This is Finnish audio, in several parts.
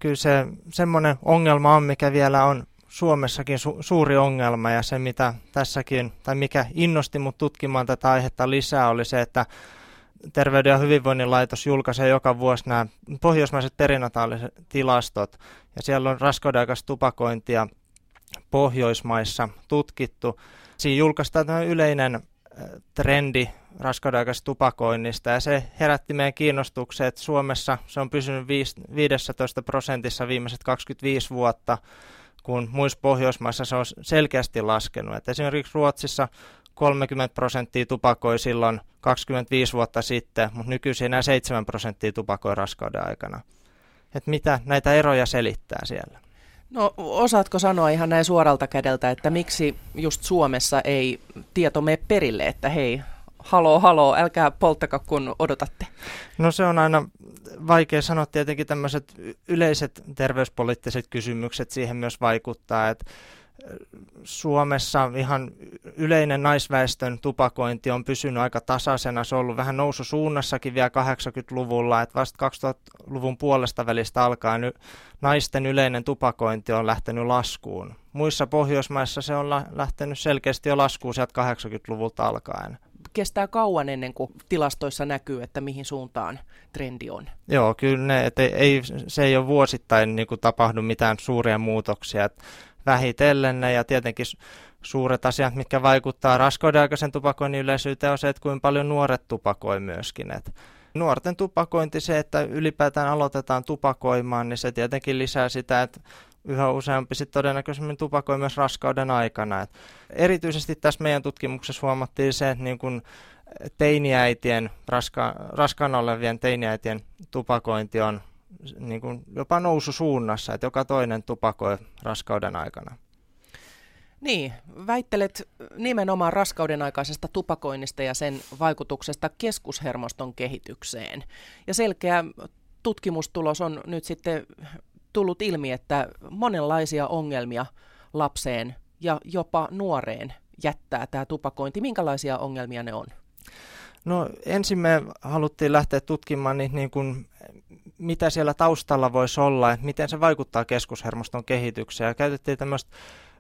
kyllä se semmoinen ongelma on, mikä vielä on Suomessakin suuri ongelma, ja se mitä tässäkin, tai mikä innosti mut tutkimaan tätä aihetta lisää, oli se, että Terveyden ja hyvinvoinnin laitos julkaisee joka vuosi nämä pohjoismaiset perinataaliset tilastot, ja siellä on raskaudenaikaista tupakointia Pohjoismaissa tutkittu. Siinä julkaistaan tämä yleinen trendi raskaudenaikaisesta tupakoinnista, ja se herätti meidän kiinnostuksen, että Suomessa se on pysynyt 15% viimeiset 25 vuotta, kun muissa Pohjoismaissa se on selkeästi laskenut. Et esimerkiksi Ruotsissa 30% tupakoi silloin 25 vuotta sitten, mutta nykyisin enää 7% tupakoi raskauden aikana. Et mitä näitä eroja selittää siellä? No osaatko sanoa ihan näin suoralta kädeltä, että miksi just Suomessa ei tieto mene perille, että hei, haloo, älkää polttaka kun odotatte? No se on aina vaikea sanoa, tietenkin tämmöiset yleiset terveyspoliittiset kysymykset siihen myös vaikuttaa, että Suomessa ihan yleinen naisväestön tupakointi on pysynyt aika tasaisena, se on ollut vähän noususuunnassakin vielä 80-luvulla, että vasta 2000-luvun puolesta välistä alkaen naisten yleinen tupakointi on lähtenyt laskuun. Muissa Pohjoismaissa se on lähtenyt selkeästi jo laskuun sieltä 80-luvulta alkaen. Kestää kauan ennen kuin tilastoissa näkyy, että mihin suuntaan trendi on? Joo, kyllä se ei ole vuosittain niin kuin tapahdu mitään suuria muutoksia. Vähitellen ne, ja tietenkin suuret asiat, mitkä vaikuttaa raskaudenaikaisen tupakoinnin yleisyyteen, on se, että kuinka paljon nuoret tupakoi myöskin. Nuorten tupakointi, se, että ylipäätään aloitetaan tupakoimaan, niin se tietenkin lisää sitä, että yhä useampi sit todennäköisemmin tupakoi myös raskauden aikana. Erityisesti tässä meidän tutkimuksessa huomattiin se, että niin kun teiniäitien, raskaana olevien teiniäitien tupakointi on niin kuin jopa noususuunnassa, että joka toinen tupakoi raskauden aikana. Niin, väittelet nimenomaan raskauden aikaisesta tupakoinnista ja sen vaikutuksesta keskushermoston kehitykseen. Ja selkeä tutkimustulos on nyt sitten tullut ilmi, että monenlaisia ongelmia lapseen ja jopa nuoreen jättää tämä tupakointi. Minkälaisia ongelmia ne on? No ensin me haluttiin lähteä tutkimaan niin kuin, mitä siellä taustalla voisi olla, että miten se vaikuttaa keskushermoston kehitykseen. Ja käytettiin tämmöistä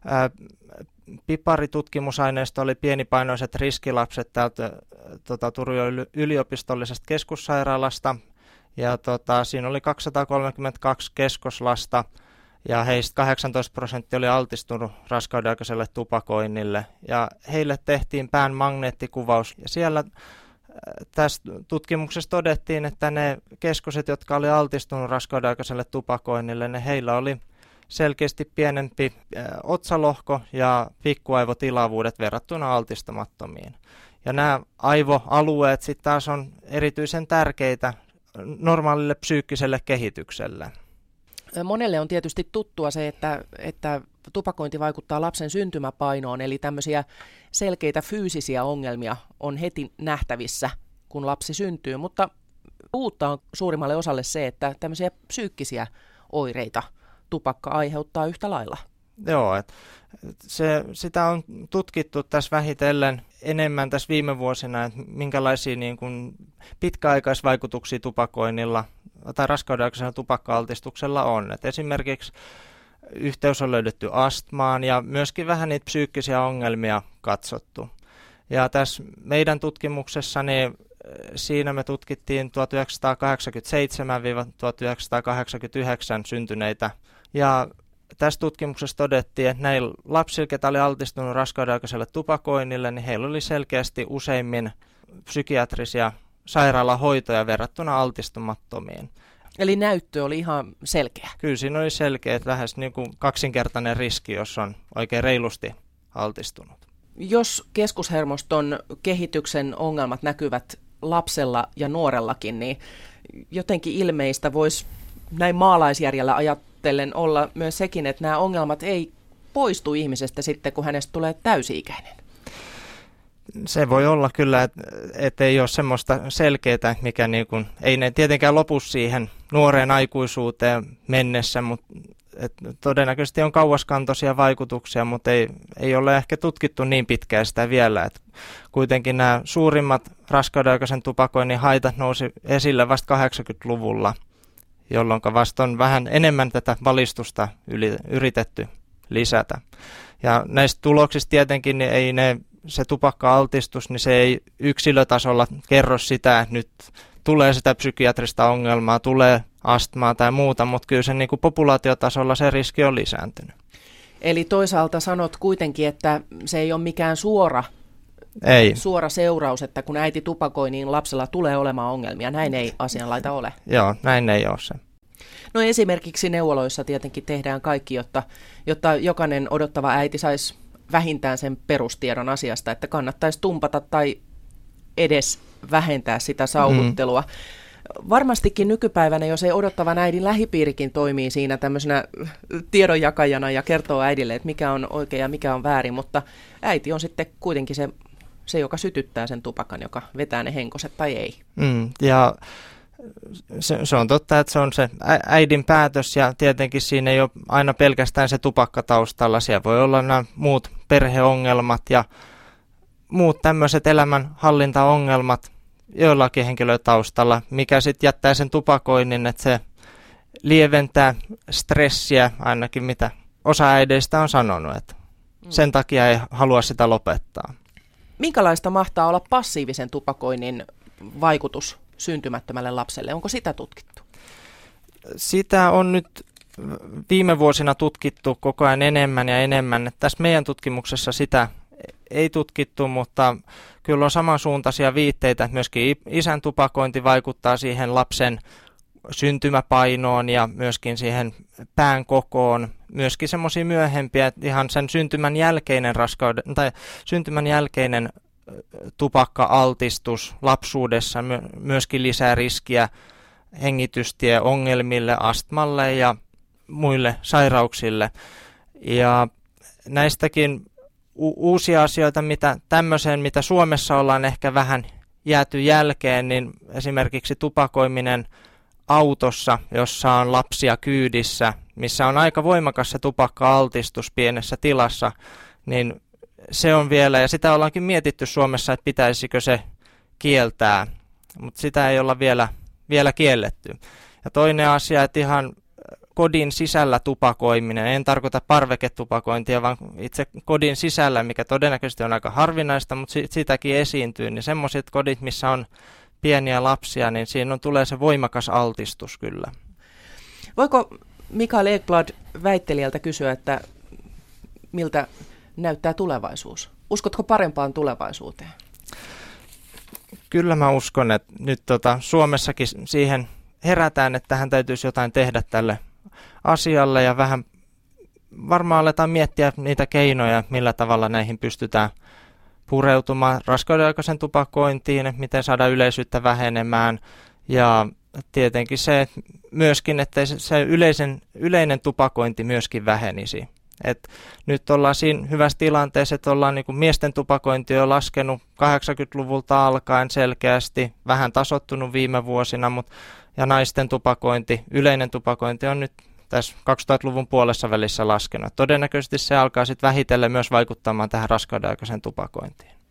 piparitutkimusaineistoa, oli pienipainoiset riskilapset täältä Turun yliopistollisesta keskussairaalasta. Ja siinä oli 232 keskoslasta, ja heistä 18% oli altistunut raskaudenaikaiselle tupakoinnille. Ja heille tehtiin pään magneettikuvaus, ja siellä tässä tutkimuksessa todettiin, että ne keskoset, jotka oli altistunut raskaudenaikaiselle tupakoinnille, ne heillä oli selkeästi pienempi otsalohko ja pikkuaivotilavuudet verrattuna altistumattomiin. Ja nämä aivoalueet sitten taas on erityisen tärkeitä normaalille psyykkiselle kehitykselle. Monelle on tietysti tuttua se, että tupakointi vaikuttaa lapsen syntymäpainoon, eli tämmöisiä selkeitä fyysisiä ongelmia on heti nähtävissä, kun lapsi syntyy, mutta uutta on suurimmalle osalle se, että tämmöisiä psyykkisiä oireita tupakka aiheuttaa yhtä lailla. Joo, sitä on tutkittu tässä vähitellen enemmän tässä viime vuosina, että minkälaisia niin kuin pitkäaikaisvaikutuksia tupakoinnilla tai raskaudenaikaisella tupakka-altistuksella on. Et esimerkiksi yhteys on löydetty astmaan ja myöskin vähän niitä psyykkisiä ongelmia katsottu. Ja tässä meidän tutkimuksessa niin siinä me tutkittiin 1987-1989 syntyneitä. Ja tässä tutkimuksessa todettiin, että näillä lapsilla, ketä oli altistunut raskaudenaikaiselle tupakoinnille, niin heillä oli selkeästi useimmin psykiatrisia sairaalahoitoja verrattuna altistumattomiin. Eli näyttö oli ihan selkeä? Kyllä siinä oli selkeä, että lähes niin kuin kaksinkertainen riski, jos on oikein reilusti altistunut. Jos keskushermoston kehityksen ongelmat näkyvät lapsella ja nuorellakin, niin jotenkin ilmeistä voisi näin maalaisjärjellä ajatellen olla myös sekin, että nämä ongelmat ei poistu ihmisestä sitten, kun hänestä tulee täysi-ikäinen. Se voi olla kyllä, että ei ole semmoista selkeää, mikä niin kuin, ei ne tietenkään lopu siihen nuoreen aikuisuuteen mennessä, mutta todennäköisesti on kauaskantoisia vaikutuksia, mutta ei ole ehkä tutkittu niin pitkään sitä vielä. Että kuitenkin nämä suurimmat raskaudenaikaisen tupakoinnin haitat nousi esille vasta 80-luvulla. jolloin vasta on vähän enemmän tätä valistusta yritetty lisätä. Ja näistä tuloksista tietenkin niin ei se tupakka-altistus, niin se ei yksilötasolla kerro sitä, että nyt tulee sitä psykiatrista ongelmaa, tulee astmaa tai muuta, mutta kyllä se niin kuin populaatiotasolla se riski on lisääntynyt. Eli toisaalta sanot kuitenkin, että se ei ole mikään suora seuraus, että kun äiti tupakoi, niin lapsella tulee olemaan ongelmia. Näin ei asianlaita ole. Joo, näin ei ole se. No esimerkiksi neuvoloissa tietenkin tehdään kaikki, jotta jokainen odottava äiti saisi vähintään sen perustiedon asiasta, että kannattaisi tumpata tai edes vähentää sitä sauvuttelua. Varmastikin nykypäivänä, jos ei odottavan äidin lähipiirikin toimii siinä tämmöisenä tiedonjakajana ja kertoo äidille, että mikä on oikein ja mikä on väärin, mutta äiti on sitten kuitenkin se joka sytyttää sen tupakan, joka vetää ne henkoset tai ei. Ja se on totta, että se on se äidin päätös ja tietenkin siinä ei ole aina pelkästään se tupakka taustalla. Siellä voi olla nämä muut perheongelmat ja muut tämmöiset elämänhallintaongelmat joillakin henkilötaustalla, mikä sitten jättää sen tupakoinnin, että se lieventää stressiä ainakin, mitä osa äideistä on sanonut, että sen takia ei halua sitä lopettaa. Minkälaista mahtaa olla passiivisen tupakoinnin vaikutus syntymättömälle lapselle? Onko sitä tutkittu? Sitä on nyt viime vuosina tutkittu koko ajan enemmän ja enemmän. Tässä meidän tutkimuksessa sitä ei tutkittu, mutta kyllä on samansuuntaisia viitteitä, että myöskin isän tupakointi vaikuttaa siihen lapsen syntymäpainoon ja myöskin siihen pään kokoon. Myöskin semmoisia myöhempiä, että ihan sen syntymän jälkeinen tupakka-altistus lapsuudessa myöskin lisää riskiä hengitystieongelmille, astmalle ja muille sairauksille. Ja näistäkin uusia asioita, mitä Suomessa ollaan ehkä vähän jääty jälkeen, niin esimerkiksi tupakoiminen autossa, jossa on lapsia kyydissä, missä on aika voimakas se tupakka-altistus pienessä tilassa, niin se on vielä, ja sitä ollaankin mietitty Suomessa, että pitäisikö se kieltää, mutta sitä ei olla vielä kielletty. Ja toinen asia, että ihan kodin sisällä tupakoiminen, en tarkoita parveketupakointia, vaan itse kodin sisällä, mikä todennäköisesti on aika harvinaista, mutta sitäkin esiintyy, niin semmoiset kodit, missä on pieniä lapsia, niin siinä tulee se voimakas altistus kyllä. Voiko Mikael Ekblad väittelijältä kysyä, että miltä näyttää tulevaisuus? Uskotko parempaan tulevaisuuteen? Kyllä mä uskon, että nyt Suomessakin siihen herätään, että tähän täytyisi jotain tehdä tälle asialle ja vähän varmaan aletaan miettiä niitä keinoja, millä tavalla näihin pystytään pureutumaan raskaudenaikaisen tupakointiin, miten saada yleisyyttä vähenemään ja tietenkin se myöskin, että se yleinen tupakointi myöskin vähenisi. Et nyt ollaan siinä hyvässä tilanteessa, että ollaan niin kuin miesten tupakointi on laskenut 80-luvulta alkaen selkeästi, vähän tasoittunut viime vuosina, ja naisten tupakointi, yleinen tupakointi on nyt tässä 2000-luvun puolessa välissä laskenut. Todennäköisesti se alkaa sitten vähitellen myös vaikuttamaan tähän raskaudenaikaisen tupakointiin.